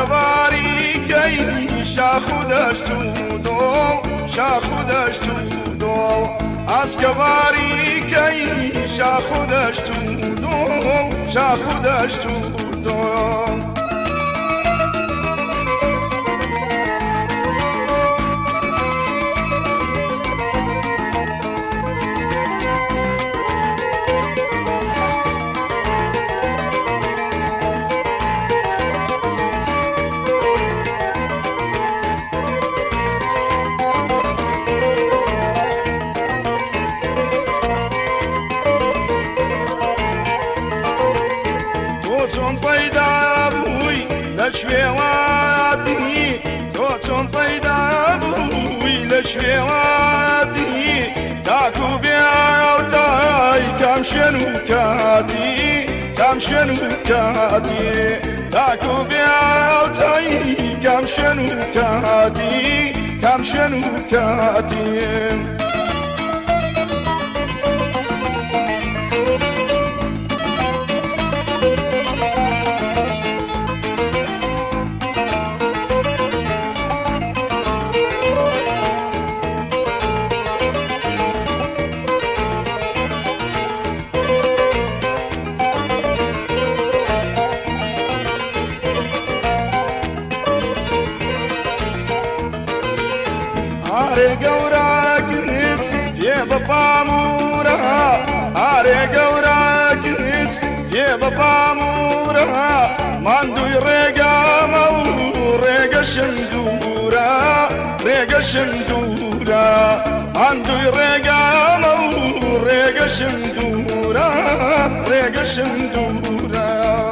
باریکەی شاخ و دەشت و دۆڵ شاخ و دەشت و دۆڵ ئاسکە باریکەی شاخ و دەشت و دۆڵ شاخ و دەشت و دۆڵ چۆن پەیدا بووی لە شوێواتی تۆ چۆن پەیدا بووی لە شوێواتی تاکو بێوتای کام شوێن و کاتی کام شوێن و کاتی تاکو بێوتای کام شوێن و کاتی کام شوێن و کاتی ئارێ گەوراگرت پێ بە پامورە ئارێ گەوراگرت پێ بە پامورە ماندووی ڕێگامە و ڕێگەشم دوورە ڕێگەشم دوورە ماندووی ڕێگامە و ڕێگەشم دوورە ڕێگەشم دوورە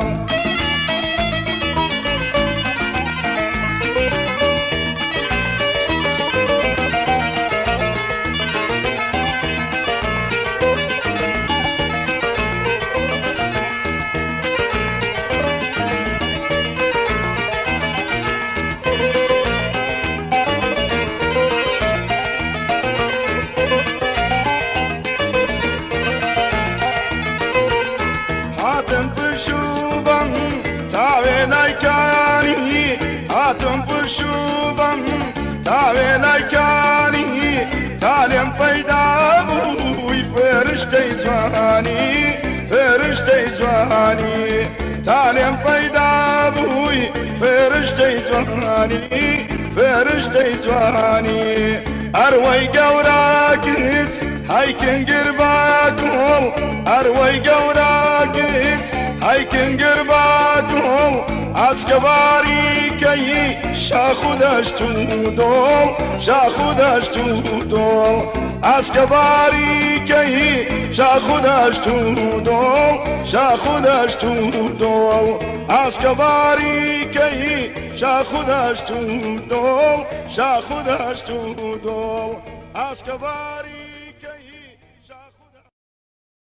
هاتم پشوبم تاوێ لایکانی هاتم پشوبم تاوێ لایکانی تا لێم پەیدا بووی فێرشتەی جوانی فێرشتەی جوانی تا لێم پەیدا بووی فێرشتەی جوانی فێرشتەی جوانی ئەروەی گەوراگرت هایکنگر با کۆڵ ئەروەی گەوراگرت هایکنگر با کۆڵ ئاسکە باریکەی شاخ و دەشت و دۆڵ شاخ و دەشت و دۆڵ ئاسکە باریکەی شاخ و دەشت و دۆڵ شاخ و دەشت و دۆڵ ئاسکە باریکەی شاخ و دەشت و دۆڵ شاخ و دەشت و دۆڵ ئاسکە باری